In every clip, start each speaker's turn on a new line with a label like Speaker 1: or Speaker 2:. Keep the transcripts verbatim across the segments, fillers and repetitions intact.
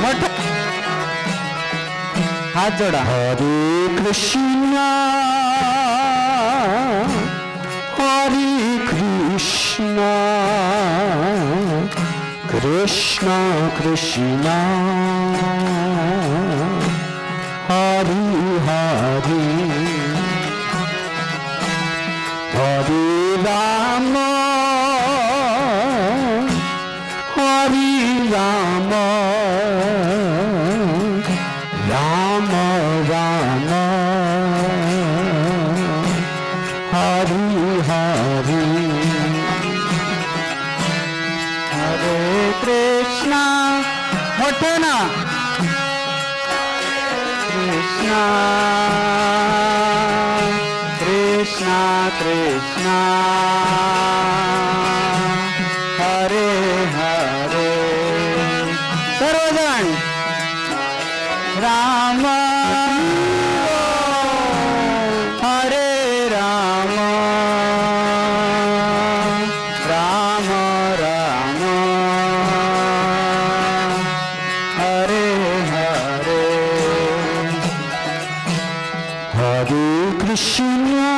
Speaker 1: हात जोडा.
Speaker 2: हरे कृष्णा हरे कृष्णा कृष्णा कृष्णा हरे हरे हरे राम हरे राम राम राम हरे हरे
Speaker 1: हरे कृष्णा. मोठे ना. कृष्णा कृष्णा कृष्णा हरे हरे. सर्वजण. राम हरे राम राम राम हरे हरे.
Speaker 2: हरे कृष्णा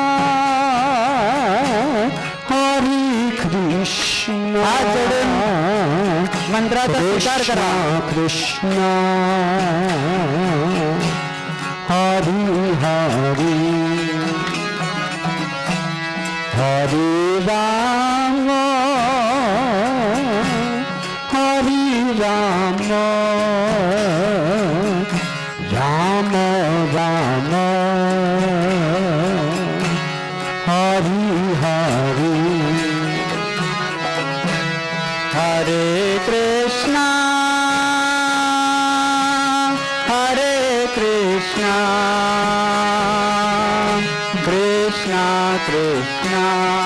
Speaker 2: हरे कृष्णा
Speaker 1: हात जोडून मंत्राचा स्वीकार करा.
Speaker 2: कृष्णा हरे हरे हरे राम हरे राम राम राम हरे हरे
Speaker 1: हरे कृष्णा हरे कृष्णा कृष्णा कृष्णा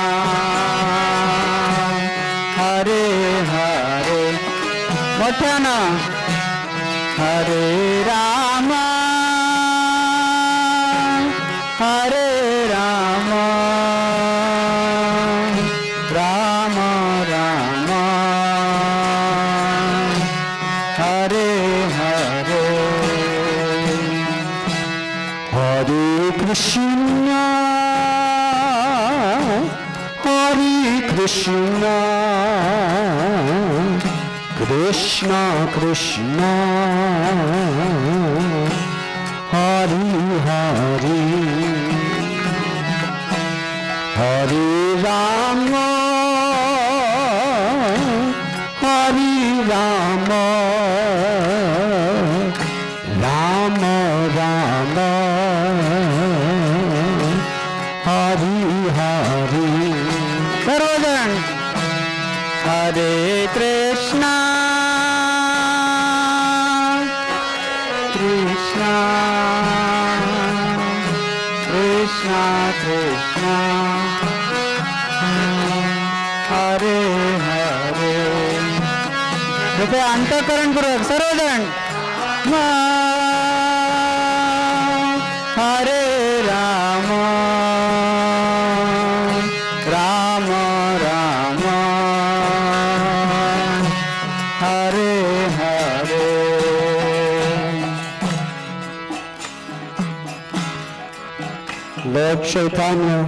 Speaker 1: हरे हरे. मोठ्यानं. हरे राम हरे राम राम राम हरे हरे.
Speaker 2: हरे कृष्णा हरे कृष्णा कृष्णा कृष्णा हरे हरे हरे राम हरे राम राम राम हरे हरे.
Speaker 1: सर्वजण. हरे कृष्णा कृष्णा कृष्णा कृष्णा हरे हरे. कृपया अंतःकरणपूर्वक सर्वजण. हरे Ram Ram Ram Hare Hare.
Speaker 2: Lord Chaitanya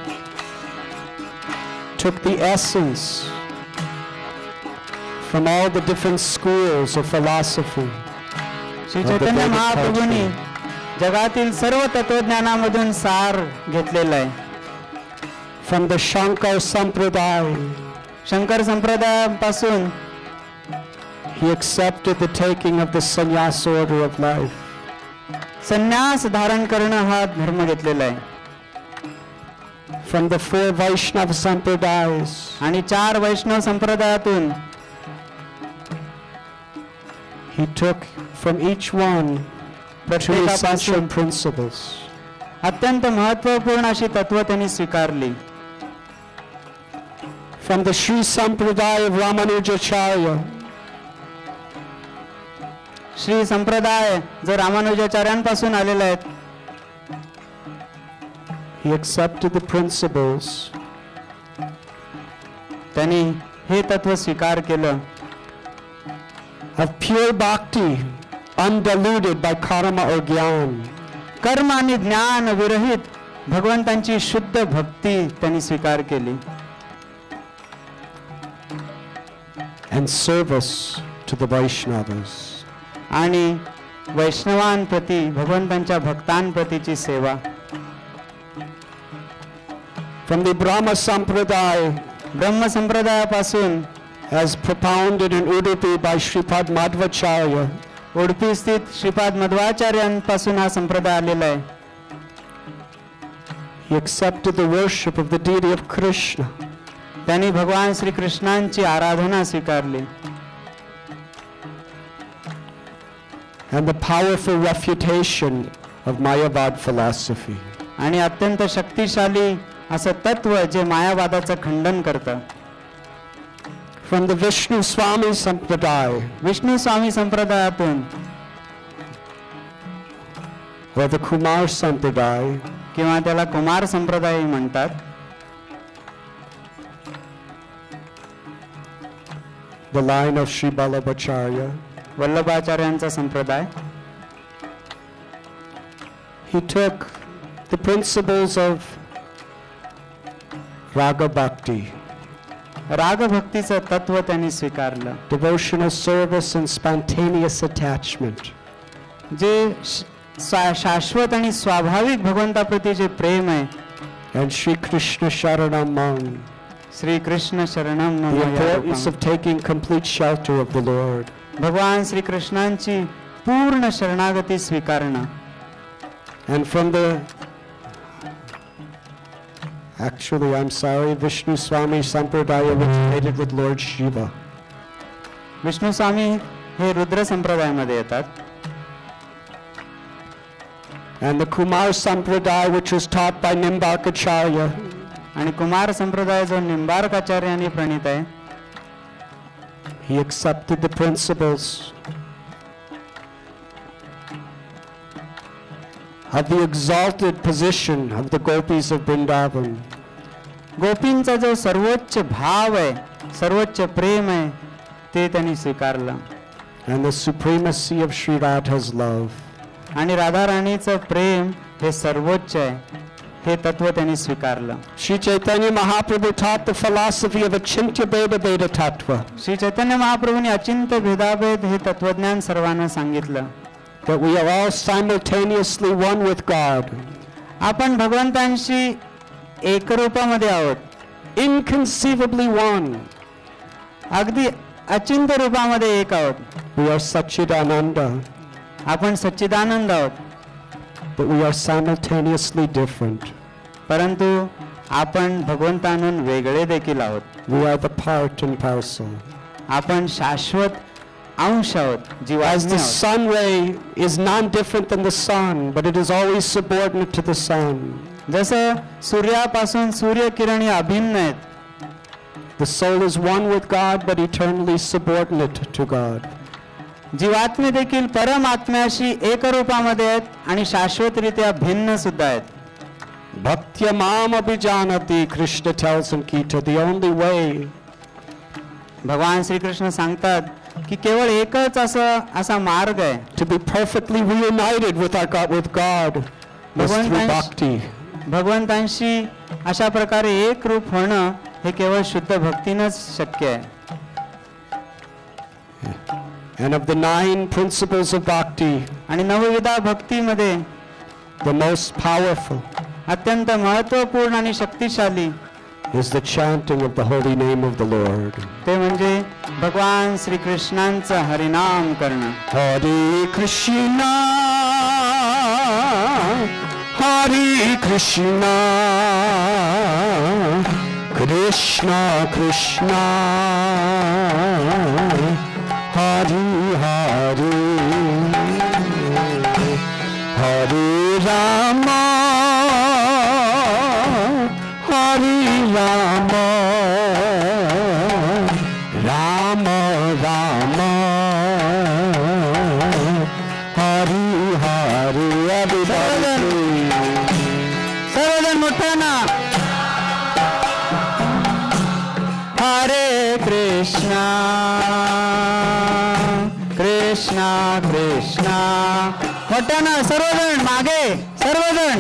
Speaker 2: took the essence from all the different schools of philosophy.
Speaker 1: Shri Chaitanya महाप्रभूंनी जगातील सर्व तत्वज्ञानामधून सार घेतलेला आहे.
Speaker 2: From the Shankar Sampradaya,
Speaker 1: Shankar संप्रदायापासून
Speaker 2: he accepted the taking of the sannyas order of life.
Speaker 1: संन्यास धारण करणं हा धर्म घेतलेला आहे.
Speaker 2: From the four Vaishnava Sampradayas,
Speaker 1: आणि चार वैष्णव संप्रदायातून
Speaker 2: he took from each one two essential principles.
Speaker 1: अत्यंत महत्त्वपूर्ण अशी तत्व त्यांनी स्वीकारली.
Speaker 2: From the Sri Sampradaya of Ramanujacharya,
Speaker 1: Shri संप्रदाय जो रामानुजाचार्यांपासून आलेले आहेत,
Speaker 2: he accepted the principles
Speaker 1: त्यांनी हे तत्व स्वीकार केलं
Speaker 2: of pure bhakti, undiluted by karma or gyan.
Speaker 1: कर्म आणि ज्ञान विरहित भगवंतांची शुद्ध भक्ती त्यांनी स्वीकार केली.
Speaker 2: And service to the Vaishnavas.
Speaker 1: आणि वैष्णवांप्रती भगवंतांच्या भक्तांप्रतीची सेवा.
Speaker 2: From the Brahma Sampradaya,
Speaker 1: Brahma संप्रदायापासून
Speaker 2: as propounded in Udupi by Sripad Madhvacharya,
Speaker 1: Udupi स्थित श्रीपाद मध्वाचार्यांपासून हा संप्रदाय आलेला आहे.
Speaker 2: he accepted the worship of the deity of Krishna.
Speaker 1: त्यांनी भगवान श्री कृष्णांची आराधना स्वीकारली.
Speaker 2: And the powerful refutation of Mayavad philosophy.
Speaker 1: आणि अत्यंत शक्तिशाली असं तत्व जे मायावादाचं खंडन करतं.
Speaker 2: From the Vishnu Swami Sampradaya,
Speaker 1: Vishnu Swami संप्रदायातून
Speaker 2: or the Kumar Sampradaya,
Speaker 1: किंवा त्याला कुमार संप्रदाय म्हणतात,
Speaker 2: the line of Sri Vallabhacharya,
Speaker 1: वल्लभाचार्यांचा संप्रदाय.
Speaker 2: he took the principles of Raga Bhakti,
Speaker 1: राग भक्तीचं तत्व त्यांनी स्वीकारलं.
Speaker 2: devotional service and spontaneous attachment.
Speaker 1: जे श- शाश्वत आणि स्वाभाविक भगवंताप्रती जे प्रेम आहे,
Speaker 2: And Sri Krishna Sharanam Mang,
Speaker 1: Shri Krishna शरणम
Speaker 2: the
Speaker 1: मम या
Speaker 2: importance
Speaker 1: Rupam.
Speaker 2: of taking complete shelter of the Lord.
Speaker 1: भगवान श्री कृष्णांची पूर्ण शरणागती स्वीकारणं.
Speaker 2: And from the Actually, I'm sorry, Vishnu Swami Sampradaya originated with Lord Shiva.
Speaker 1: Vishnu स्वामी हे रुद्र संप्रदायामध्ये येतात.
Speaker 2: And the Kumar Sampradaya, which was taught by Nimbarkacharya,
Speaker 1: आणि कुमार संप्रदाय जो निंबार्काचार्यांनी प्रणीत आहे,
Speaker 2: he accepted the principles of the exalted position of the gopis of Vrindavan.
Speaker 1: गोपींचा जो सर्वोच्च भाव आहे, सर्वोच्च प्रेम आहे, ते त्यांनी स्वीकारलं.
Speaker 2: And the supremacy of Sri Radha's love.
Speaker 1: आणि राधा राणीचं प्रेम हे सर्वोच्च आहे, हे तत्व त्यांनी स्वीकारलं.
Speaker 2: Sri Chaitanya Mahaprabhu taught the philosophy of Achintya Bheda Bheda Tattva,
Speaker 1: Shri Chaitanya महाप्रभूंनी अचिंत्य भेदाभेद हे तत्वज्ञान सर्वांना सांगितलं.
Speaker 2: that we are all simultaneously one with God,
Speaker 1: आपण भगवंतांशी एकरूपामध्ये आहोत,
Speaker 2: inconceivably one.
Speaker 1: अगदी अचिंत्य रूपामध्ये एक आहोत.
Speaker 2: We are Satchidananda,
Speaker 1: आपण सच्चिदानंद आहोत,
Speaker 2: but we are simultaneously different.
Speaker 1: परंतु आपण भगवंतांहून वेगळे देखील आहोत.
Speaker 2: We are the part and parcel.
Speaker 1: आपण शाश्वत अंश आहोत,
Speaker 2: As
Speaker 1: जीवात्मे
Speaker 2: the
Speaker 1: आहोत.
Speaker 2: sun ray is non-different than the sun, but it is always subordinate to the sun.
Speaker 1: जसं सूर्यापासून सूर्य किरण हे अभिन्न आहेत,
Speaker 2: The soul is one with God, but eternally subordinate to God.
Speaker 1: जीवात्मे देखील परमात्म्याशी एकरूपामध्ये आहेत आणि शाश्वतरित्या भिन्न सुद्धा आहेत.
Speaker 2: Bhaktya mam abhijanati, Krishna tells in Gita, the only way
Speaker 1: भगवान श्रीकृष्ण सांगतात की केवळ एकच असं असा मार्ग आहे
Speaker 2: to be perfectly reunited with our God, with God, is through
Speaker 1: भगवंतांशी
Speaker 2: bhakti.
Speaker 1: भगवंतांशी अशा प्रकारे एक रूप होणं हे केवळ शुद्ध भक्तीनंच शक्य आहे.
Speaker 2: And of the nine principles of bhakti,
Speaker 1: आणि नवविधा भक्तीमध्ये
Speaker 2: the most powerful
Speaker 1: अत्यंत महत्वपूर्ण आणि शक्तिशाली
Speaker 2: is the chanting of the holy name of the Lord.
Speaker 1: ते म्हणजे भगवान श्री कृष्णांचं हरिनाम करणं.
Speaker 2: Hare Krishna, Hare Krishna, Krishna Krishna, Hare Hare, Hare Rama, Hare Rama, Rama Rama, Hare Hare. Everybody
Speaker 1: सर्वजण मोठ्यानं हरे कृष्णा कृष्णा कृष्णा. मोठ्यानं सर्वजण मागे, सर्वजण.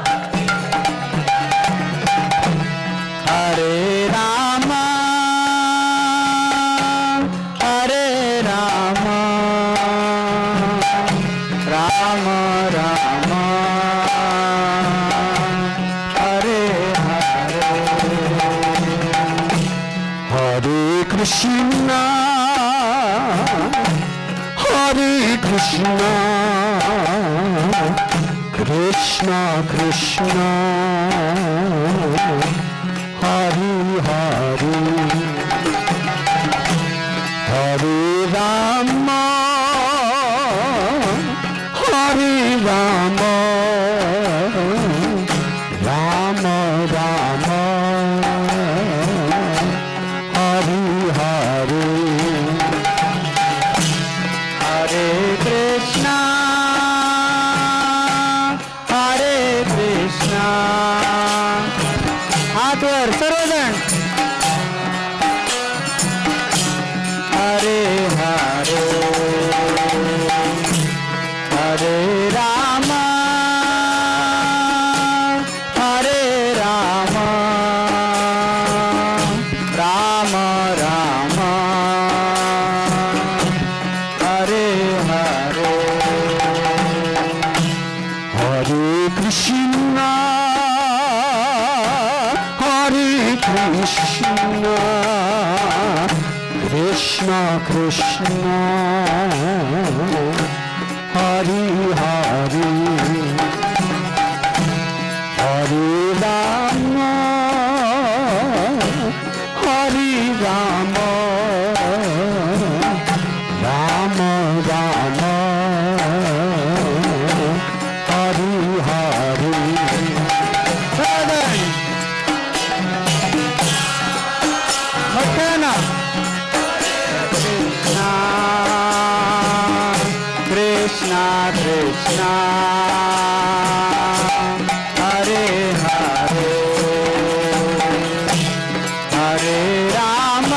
Speaker 1: हरे राम हरे Ram Ram Ram Hare Hare.
Speaker 2: Hare Krishna, Hare Krishna, Krishna Krishna, Hare Hare, Hare Rama, Hare Rama, Rama Rama, Hare Hare,
Speaker 1: हरे कृष्णा हरे कृष्णा. हात वर सर्वजण. हरे हरे हरे राम हरे Ram Ram Ram Hare Hare.
Speaker 2: Hare Krishna, Hare Krishna, Krishna Krishna, Hare Hare, Hare Rama, Hare Rama, Rama Rama, Hare Hare.
Speaker 1: सर्वजण मोठ्यानं. Krishna Krishna Krishna Hare Hare Hare Ram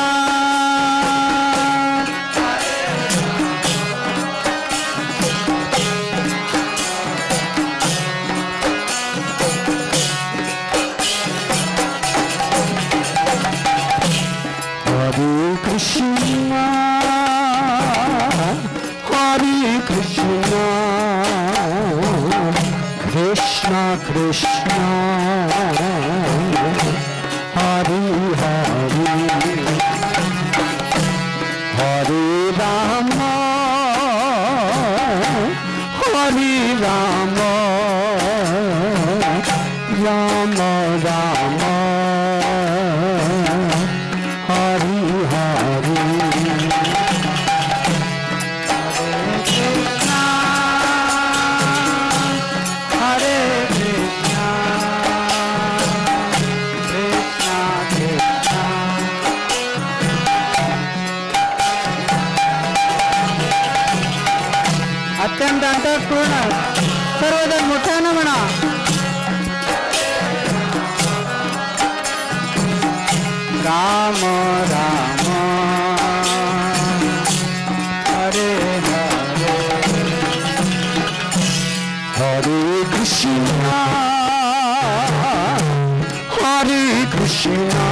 Speaker 2: Hare Krishna, Hare Krishna, Krishna Krishna, Hare Hare, Hare Rama, Hare Rama, Rama Rama, Hare Hare.
Speaker 1: हरे कृष्णा कृष्णा कृष्णा अत्यंत अंतःपूर्ण सर्वजण मोठ्यानं म्हणा. Ram Ram Hare Hare
Speaker 2: Hare Krishna, Hare Krishna,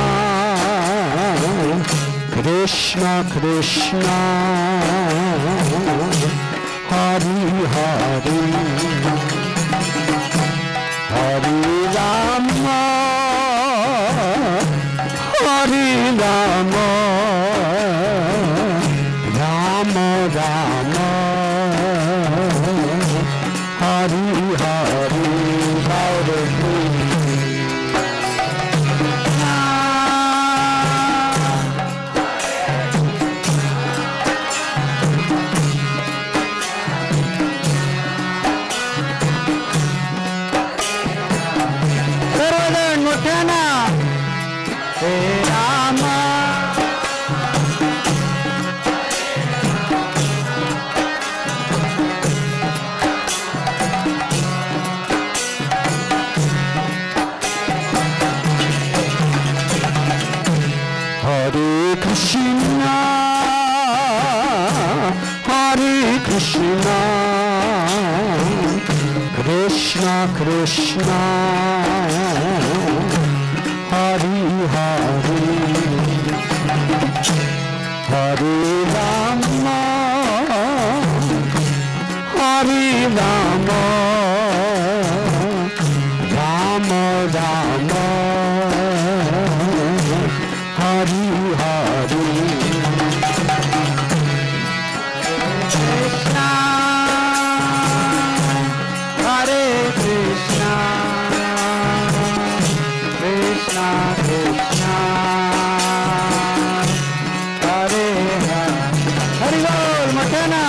Speaker 2: Krishna Krishna, Hare Hare, Hare Rama, Hare Rama, Rama Rama, Hare Hare. Hare
Speaker 1: सर्वजण मोठ्यानं. हे Ram
Speaker 2: Krishna, Krishna Krishna, Hari Hari, Hari Rama, Hari Rama, Rama Rama, Hari Hari.
Speaker 1: Krishna, Hare Krishna, Krishna Krishna, Hare Hare. Hari Bol, Makana.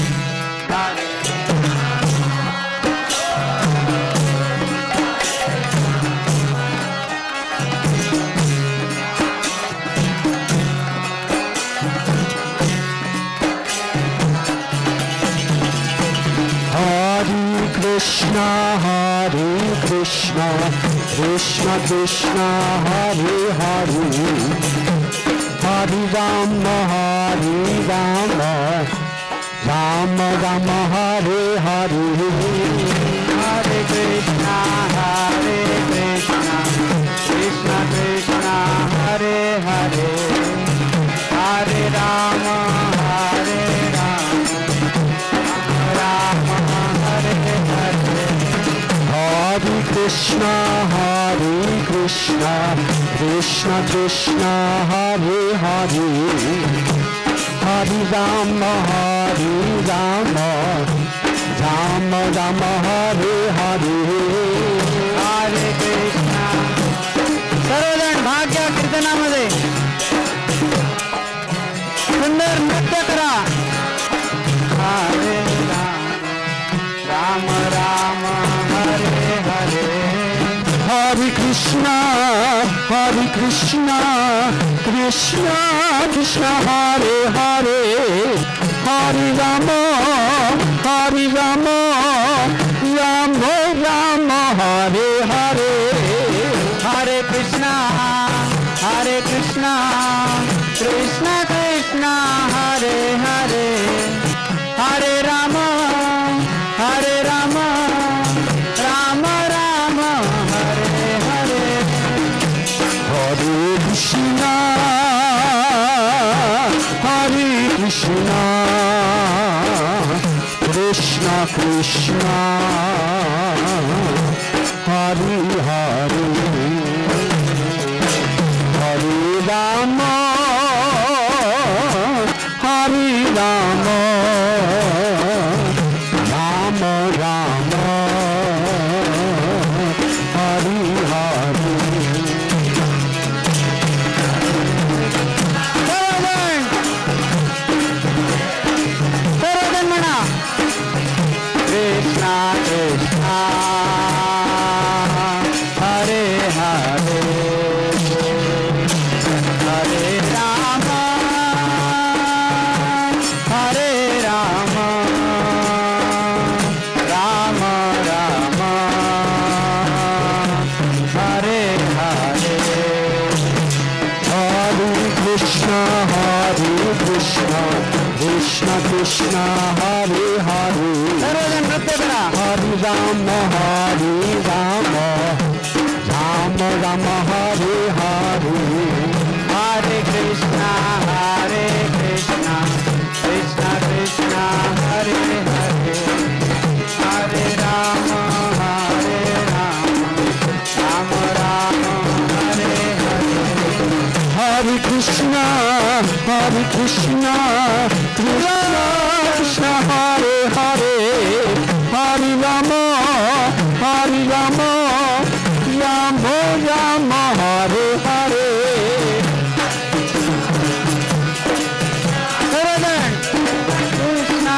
Speaker 2: Krishna, Hare Krishna, Krishna Krishna, Hare Hare, Hare Rama, Hare Rama, Rama Rama, Hare Hare,
Speaker 1: Hare Krishna, Hare Krishna, Krishna Krishna, Hare Hare, Hare Rama, Hare Rama, Rama Hare Hare.
Speaker 2: Hare Krishna, Hare Krishna, Krishna Krishna, Hare Hare, Hare Rama, Hare Rama, Rama Rama, Hare Hare.
Speaker 1: Hare Krishna. सर्वजण भाग घ्या कीर्तनामध्ये. सुंदर नृत्य करा. हरे Ram, Ram Ram, Hare Hare.
Speaker 2: Hare Krishna, Hare Krishna, Krishna Krishna, Hare Hare, Hare Rama, Hare Rama, Rama Rama, Hare Hare.
Speaker 1: Hare Krishna, Hare Krishna, Krishna Krishna, Hare Hare, Hare Rama, Hare Rama, Rama Rama, Hare Hare.
Speaker 2: Hare Krishna, Hare Krishna, Krishna Krishna, Hare Hare, Hare Rama, Hare Rama, Rama Rama, Hare Hare.
Speaker 1: सर्वजण म्हणा. कृष्णा कृष्णा, हरे हरे, हरे राम, हरे Ram, Ram Ram, Hare Hare.
Speaker 2: Hare Krishna, Hare Krishna, Krishna Krishna, Hare Hare,
Speaker 1: सर्वजण नृत्य करा.
Speaker 2: Hare Rama, Hare Rama, Rama Rama, Hare Hare.
Speaker 1: Hare Krishna, Hare Krishna, Krishna Krishna, Hare Hare, Hare Rama, Hare Rama, Rama Rama, Hare Hare.
Speaker 2: Hare Krishna, Hare Krishna, Krishna Krishna, Hare Hare, Hare Rama, Hare Rama, Rama Rama, Hare Hare.
Speaker 1: सर्वजण Krishna.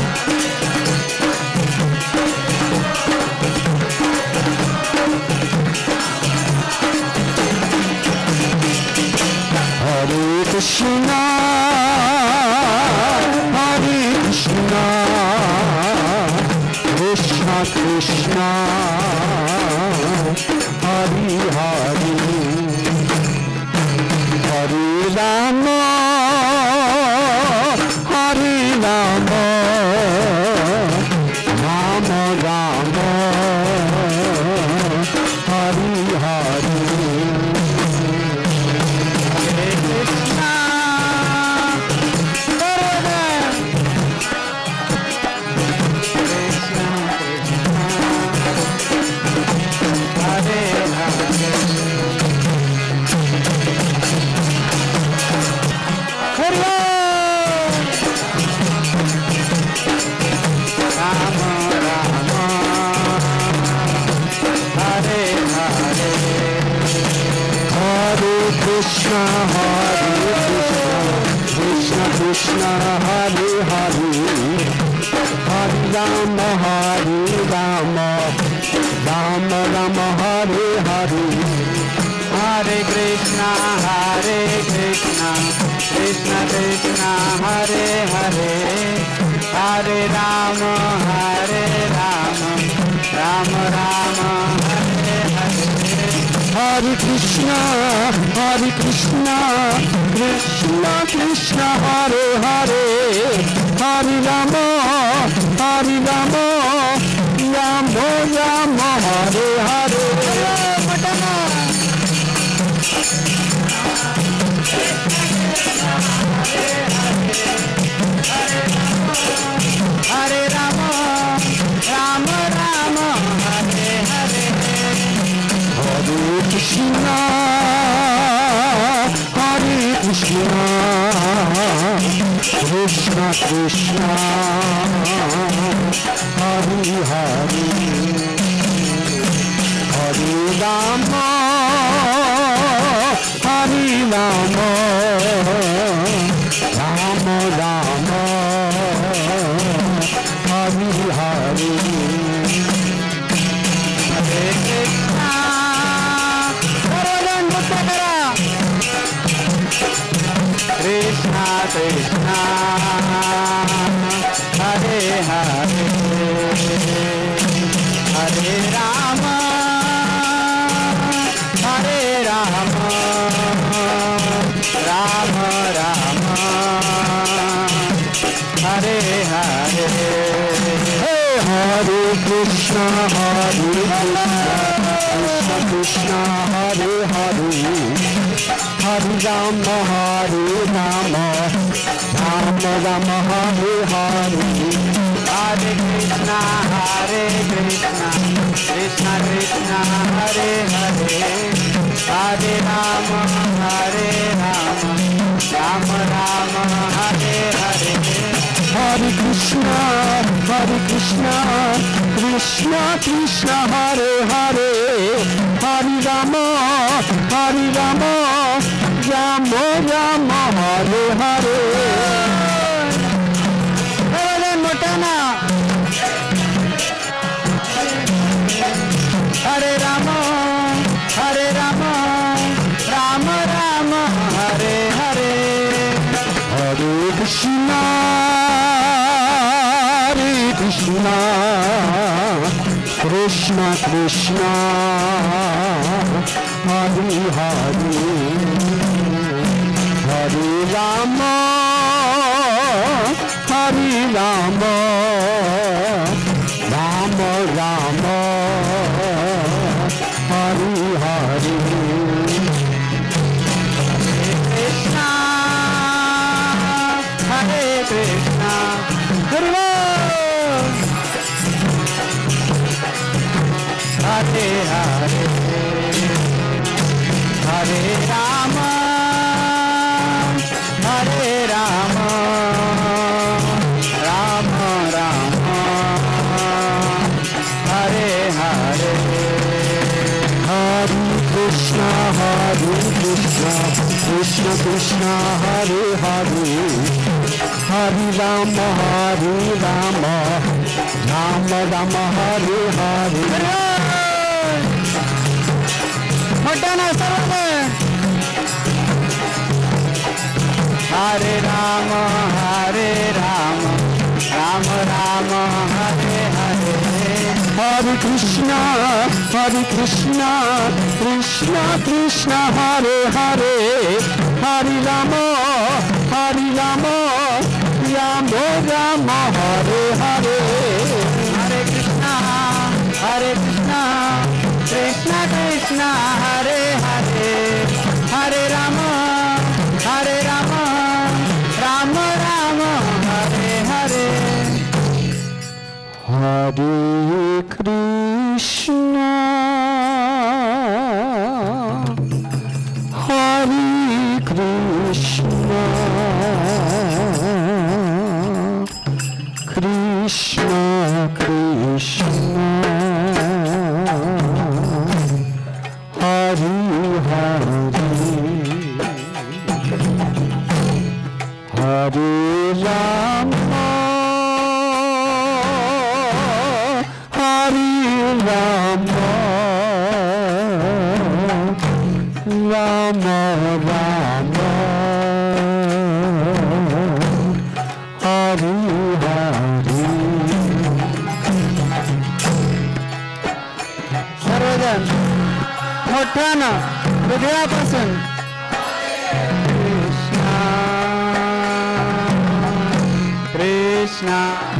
Speaker 2: Hare Krishna, Hare Krishna, Krishna Krishna, Hare Hare, Hare Rama, Hare Rama, Krishna, Hare Krishna, Krishna Krishna, Hare Hare, Hare Rama, Hare Rama, Rama Rama, Hare Hare.
Speaker 1: Hare Krishna, Hare Krishna, Krishna Krishna, Hare Hare, Hare Rama, Hare Rama, Rama Rama, Hare Hare.
Speaker 2: Hare Krishna, Hare Krishna, Krishna Krishna, Hare Hare, Hare Rama, Hare Rama, Rama Rama, Hare Hare.
Speaker 1: Hare Rama, Rama Rama, Hare Hare.
Speaker 2: Hare Krishna, Hare Krishna, Krishna Krishna, Hare Hare, Hare Rama, Hare Rama, Rama Rama, Hare Hare.
Speaker 1: Hare Krishna, Sarvajan Mukta Kara. Krishna Krishna, Hare Hare, Hare Rama, Hare Rama, Rama Rama, Hare Hare.
Speaker 2: Hare Krishna, Hare Krishna, Krishna Krishna, Hare Hare, Hare Rama, Hare Rama, Rama Rama, Hare Hare.
Speaker 1: Hare Krishna, Hare Krishna, Krishna Krishna, Hare Hare, Hare Rama, Hare Rama, Rama Rama, Hare Hare.
Speaker 2: Hare Krishna, Hare Krishna, Krishna Krishna, Hare Hare, Hare Rama, Hare Rama, Rama Rama, Hare Hare.
Speaker 1: Sarvajan Mutana. Hare Rama, Hare Rama, Rama Rama, Hare Hare.
Speaker 2: Hare Krishna, Hare Krishna, Krishna Krishna, Hare Hare, Hare Rama, Hare Rama, Rama Rama, Hare Hare.
Speaker 1: Krishna, Hare Krishna, Hare Hare Hare, Hare Rama, Hare Rama, Rama Rama, Hare Hare.
Speaker 2: Hare Krishna, Hare Krishna, Krishna Krishna, Hare Hare, Hare Rama, Hare Rama, Rama Rama, Hare Hare.
Speaker 1: Mutana Sarvajan. Hare Rama, Hare Rama, Rama Rama, Hare Hare.
Speaker 2: Hare Krishna, Hare Krishna, Krishna Krishna, Hare Hare, Hare Rama, Hare Rama, Rama Rama, Hare Hare.
Speaker 1: Hare Krishna, Hare Krishna, Krishna Krishna, Hare Hare, Hare Rama, Hare Rama, Rama Rama, Hare Hare.
Speaker 2: Hare Krishna, Hare Krishna, Krishna Krishna, Hare Hare,
Speaker 1: हृदयापासून Krishna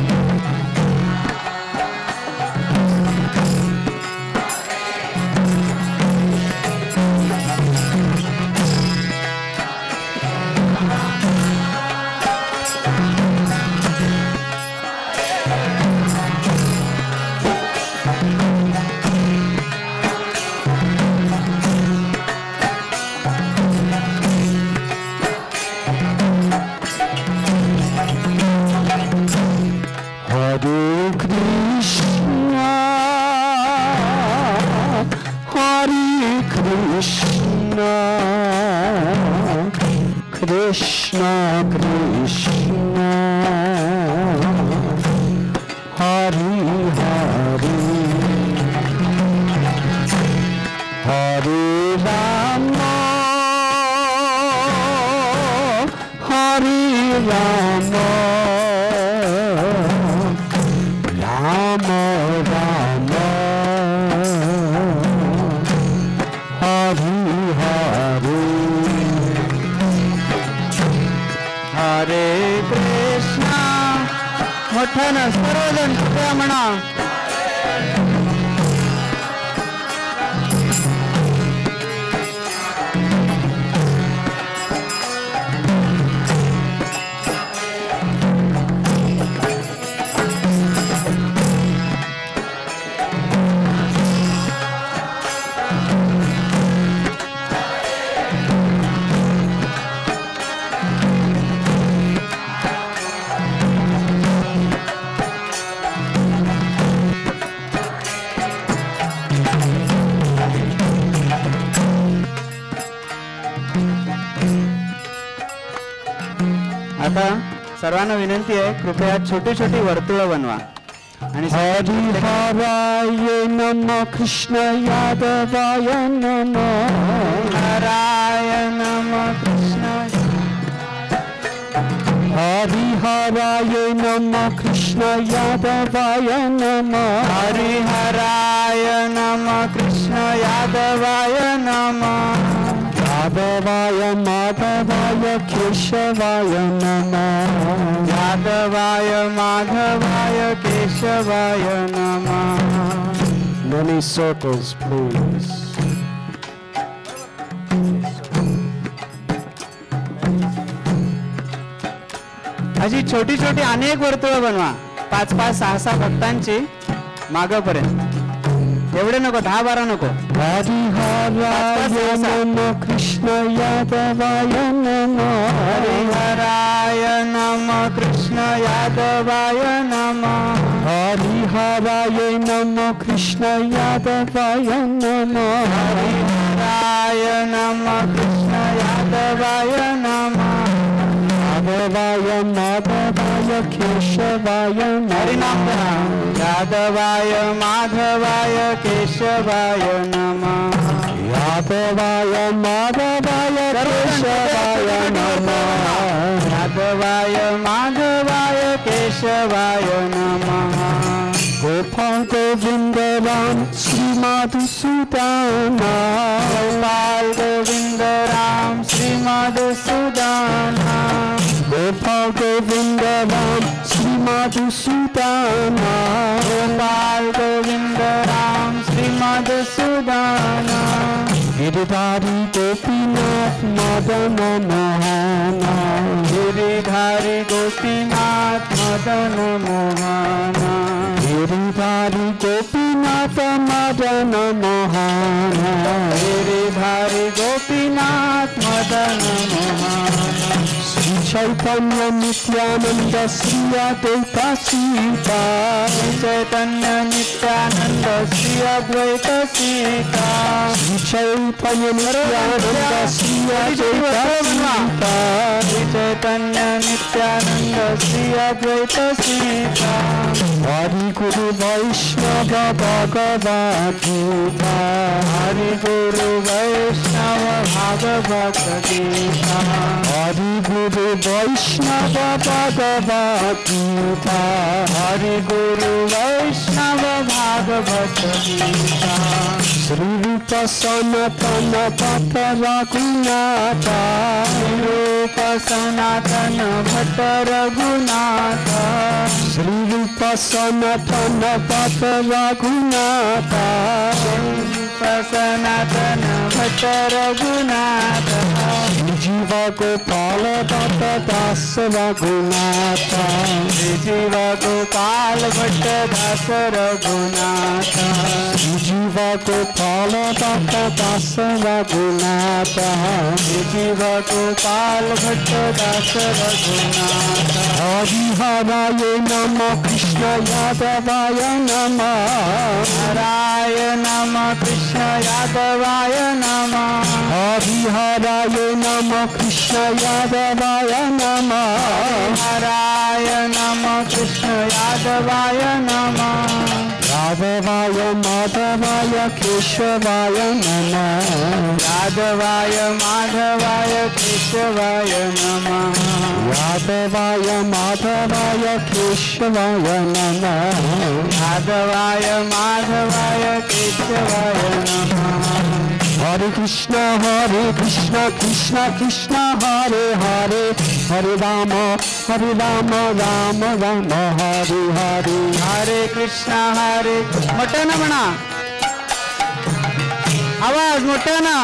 Speaker 2: Krishna Krishna Hari Hari Hare Rama Hare Rama Rama Rama Hari Hari
Speaker 1: हरे कृष्णा मोठ्यानं सर्वजण कृपया म्हणा आता सर्वांना विनंती आहे कृपया छोटी छोटी वर्तुळ बनवा आणि
Speaker 2: हरि हराय नमः कृष्ण यादवाय नमः
Speaker 1: हराय नमः कृष्ण
Speaker 2: हरि हराय नमः कृष्ण यादवाय नमः
Speaker 1: हरि हराय नमः कृष्ण यादवाय नमः
Speaker 2: यादवाय माधवाय केशवाय नमः
Speaker 1: यादवाय माधवाय केशवाय नमः
Speaker 2: Many circles, please.
Speaker 1: अशी छोटी छोटी अनेक वर्तुळ बनवा पाच पाच सहा सहा भक्तांची मागपर्यंत एवढे नको दहा बारा नको
Speaker 2: हरि हराय नमः कृष्ण यादवाय नमः
Speaker 1: हरि हराय नमः कृष्ण यादवाय नमः
Speaker 2: हरि हराय नमः कृष्ण यादवाय नमः
Speaker 1: हरि हराय नमः कृष्ण यादवाय नमः
Speaker 2: यादवाय माधवाय केशवाय
Speaker 1: हरिनाम
Speaker 2: नमः
Speaker 1: यादवाय माधवाय केशवाय नमः
Speaker 2: यादवाय माधवाय केशवाय नमः
Speaker 1: यादवाय माधवाय केशवाय नमः
Speaker 2: गोपाल गोविंद राम श्री मधुसूदन
Speaker 1: गोपाल गोविंद राम श्री मधुसूदन
Speaker 2: गोपाल गोविंद राम श्री मधुसूदन
Speaker 1: गोपाल गोविंद राम श्री मधुसूदन
Speaker 2: गिरिधारी गोपीनाथ मदन मोहन
Speaker 1: गिरिधारी गोपीनाथ मदन मोहन
Speaker 2: गिरिधारी गोपीनाथ मदन मोहन
Speaker 1: गिरिधारी गोपीनाथ मदन मोहन
Speaker 2: श्री चैतन्य नित्यानंद श्री अद्वैत सीता
Speaker 1: श्री चैतन्य नित्यानंद श्री अद्वैत सीता
Speaker 2: श्री चैतन्य नित्यानंद श्री अद्वैत सीता
Speaker 1: श्री चैतन्य नित्यानंद श्री अद्वैत सीता
Speaker 2: हरि गुरु वैष्णव भगवत गीता
Speaker 1: हरि गुरु वैष्णव भागवत गीता
Speaker 2: हरि गुरु वैष्णव भगवत गीता
Speaker 1: हरि गुरु वैष्णव Bhagavat Gita
Speaker 2: Sri Rupa Sanatana Bhatta Raghunatha
Speaker 1: Rupa Sanatana Bhatta Raghunatha
Speaker 2: Sri Rupa Sanatana Bhatta Raghunatha
Speaker 1: Rupa Sanatana Bhatta Raghunatha
Speaker 2: Jiva Gopala Bhatta Dasa Raghunatha
Speaker 1: Jiva Gopal Bhatta Dasa Raghunatha
Speaker 2: Jiva Gopala Bhatta Dasa Raghunatha
Speaker 1: Jiva Gopal Bhatta Dasa Raghunatha
Speaker 2: Hari Haraye Nama Krishna Yadavaya Nama
Speaker 1: Haraya Nama Krishna Yadavaya Nama
Speaker 2: Hari Haraye Nama Krishna Yadavaya Nama
Speaker 1: Haraya Nama Krishna Yadavaya Nama
Speaker 2: Yadavaya Madhavaya Keshavaya Nama
Speaker 1: Yadavaya Madhavaya Keshavaya Nama
Speaker 2: Yadavaya Madhavaya Keshavaya Nama
Speaker 1: Yadavaya Madhavaya Keshavaya Nama
Speaker 2: Hare Krishna Hare Krishna Krishna Krishna Hare Hare Hare Rama Hare Rama Rama Rama Hare Hare
Speaker 1: Hare Krishna Hare मोठ्यानं म्हणा आवाज मोठ्यानं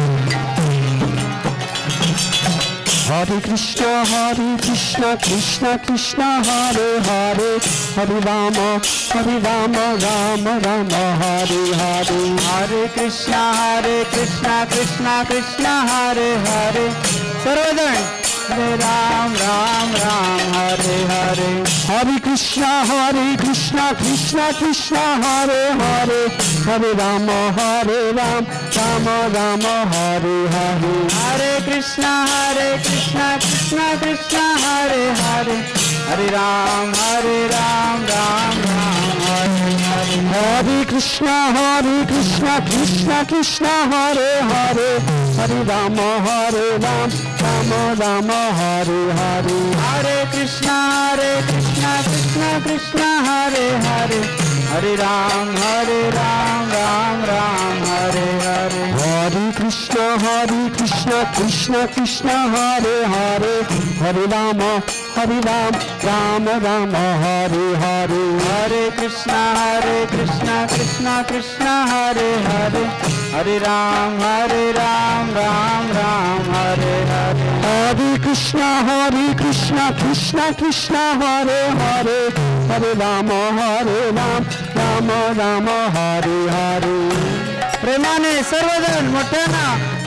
Speaker 2: Hare Krishna Hare Krishna Krishna Krishna Hare Hare Hare Rama Hare Rama Rama Rama Hare Hare
Speaker 1: Hare Krishna Hare Krishna Krishna Krishna Hare Hare सर्वजण Hare Ram Ram Ram Hare Hare
Speaker 2: Hare Krishna Hare Krishna Krishna Krishna Hare Hare Hare Rama Hare Ram Rama Rama Hare Hare
Speaker 1: Hare Krishna Hare Krishna Krishna Krishna Hare Hare Hare Ram Hare Ram Ram Ram Hare Hare
Speaker 2: Hare Krishna Hare Krishna Krishna Krishna Hare Hare Hare Rama Hare Ram Rama Rama Hare Hare
Speaker 1: Hare Krishna Hare Krishna Krishna Krishna Hare Hare Hare Ram Hare Ram Ram Ram Hare Hare
Speaker 2: Hare Krishna Hare Krishna Krishna Krishna Hare Hare Hare Rama Hare Ram Rama Rama Hare Hare
Speaker 1: Hare Krishna Hare Krishna Krishna Krishna Hare Hare Hare Ram Hare Ram Ram Ram Hare Hare
Speaker 2: Hare Krishna Hare Krishna Krishna Krishna Hare Hare Hare Rama Hare Ram Rama Rama Hare Hare
Speaker 1: प्रेमाने सर्वजण मोठ्यानं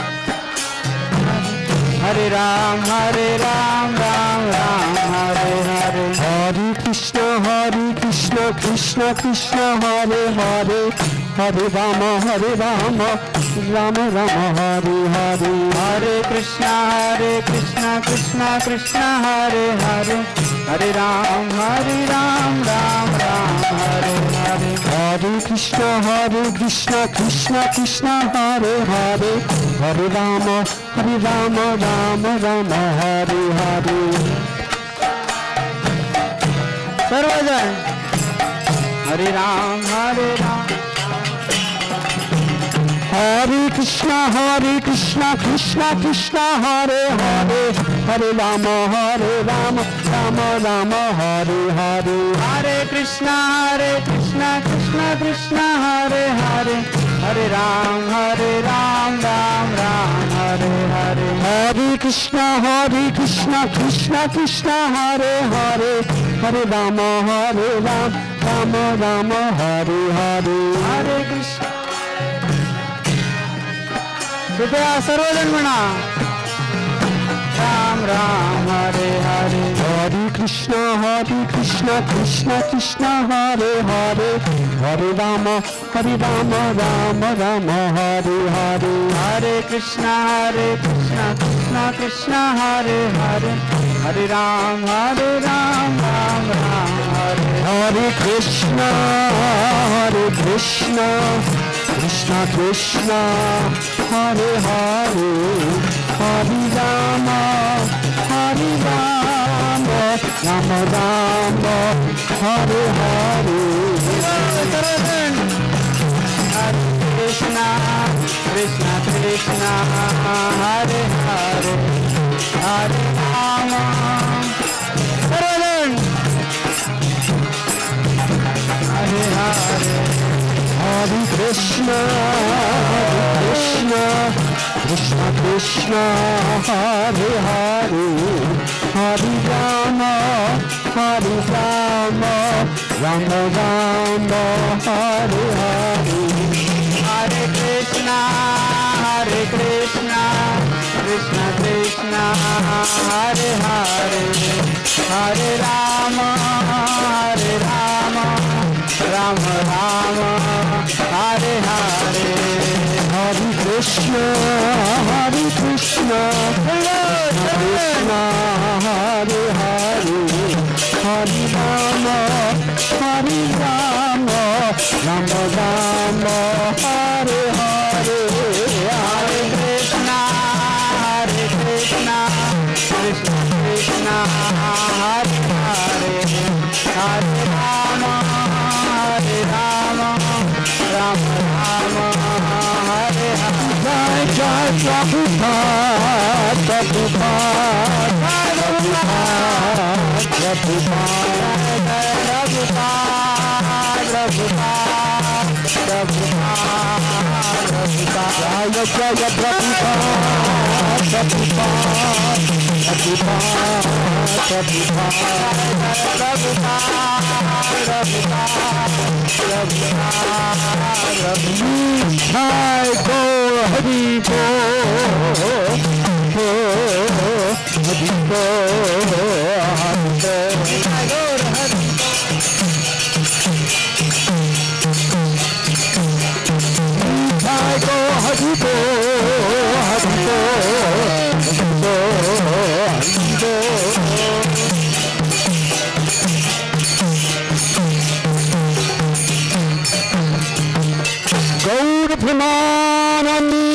Speaker 1: हरे राम हरे Ram Ram Ram Hare Hare
Speaker 2: Hare Krishna Hare Krishna Krishna Krishna Hare Hare Hare Rama Hare Rama Rama Rama Hare Hare
Speaker 1: Hare Krishna Hare Krishna Krishna Krishna Hare Hare Hare Ram Hare Ram Ram Ram Hare Hare
Speaker 2: Hare Krishna Hare Krishna Krishna Krishna Hare Hare Hare Rama Hare Rama Rama Rama Hare Hare
Speaker 1: सर्वजण हरे राम हरे Ram
Speaker 2: Hare Krishna Hare Krishna Krishna Krishna Hare Hare Hare Rama Hare Rama Rama Rama Hare Hare
Speaker 1: Hare Krishna Hare Krishna Krishna Krishna Hare Hare Hare Ram Hare Ram Ram Ram Hare Hare
Speaker 2: Hare Krishna Hare Krishna Krishna Krishna Hare Hare Hare Rama Hare Ram Rama Rama Hare Hare
Speaker 1: Hare Krishna कृपया सर्वजण म्हणा Ram Ram Hare Hare
Speaker 2: Hare Krishna Hare Krishna Krishna Krishna Hare Hare Hare Rama Hare Rama Rama Rama Hare Hare
Speaker 1: Hare Krishna Hare Krishna Krishna Krishna Hare Hare Hare Ram Hare Ram Ram Ram Hare
Speaker 2: Hare Krishna Hare Krishna Krishna Krishna Hare Hare Hare Rama Hare Rama Rama Rama Hare Hare
Speaker 1: सर्वजण हरे Krishna, Krishna Krishna, Hare Hare, Hare Rama. Sarvadan. Hare Hare,
Speaker 2: Hare Krishna, Hare Krishna, Krishna Krishna, Hare Hare, Hare Rama, Hare Rama, Rama Rama, Hare Hare.
Speaker 1: Hare Krishna, Hare Krishna, Krishna Krishna, Hare Hare, Hare Rama, Hare Rama, Rama Rama, Hare Hare.
Speaker 2: Hare Krishna, Hare Krishna, Krishna Krishna, Hare Hare, Hare Rama, Hare Rama, Rama Rama, Hare Hare.
Speaker 1: Hare Krishna, Hare Krishna, Krishna Krishna, Hare Hare, Hare Rama, Hare Rama, Rama Rama, Hare Hare.
Speaker 2: Jai Jai Prabhupada, Prabhupada, Prabhupada, Jai Gaur Hari Bol, Hari Bol, Hari Bol. Jai Gaur Hari Bol, Hari Bol, Hari Bol, Gaur Premanandi,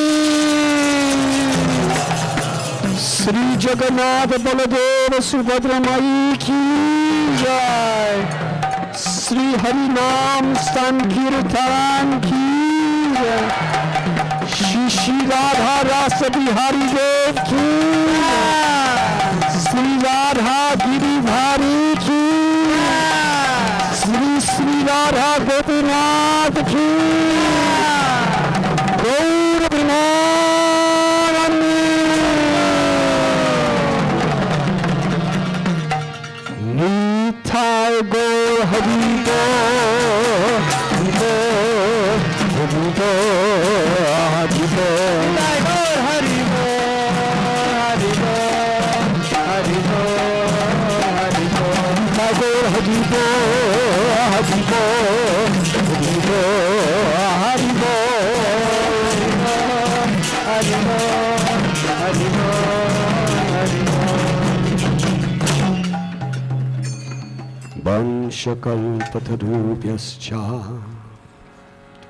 Speaker 2: Sri Jagannath Baladev Subhadra Mai ki jai, Sri Hari Naam Sankirtan ki jai, Shri Shri Radha Rasa Bihari Dev ki jai, Sri Radha Giridhari ki jai, Sri Sri Radha Gopinath ki jai, Gaur Premanandi. Nitai Gaur Hari Bol, Hari Bol, Hari Bol, Hari Bol.
Speaker 1: Jai Gaur Hari Bol, Hari Bol, Hari Bol, Hari Bol, Hari Bol, Hari Bol, Hari Bol, Hari Bol, Hari Bol. Vanshkalpatarubhyascha